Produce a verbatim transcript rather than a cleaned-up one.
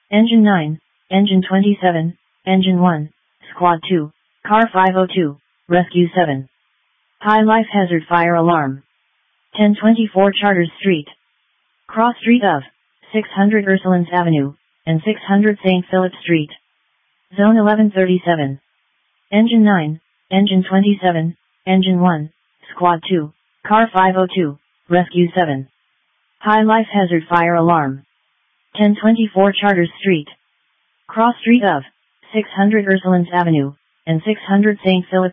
Engine nine, Engine twenty-seven, Engine one, Squad two, Car five oh two, Rescue seven. High life hazard fire alarm. ten twenty-four Charters Street. Cross street of six hundred Ursulines Avenue and six hundred Saint Philip Street. Zone eleven thirty-seven. Engine nine, Engine twenty-seven, Engine one, Squad two, Car five oh two, Rescue seven. High life hazard fire alarm. ten twenty-four Charters Street. Cross street of six hundred Ursulines Avenue and six hundred Saint Philip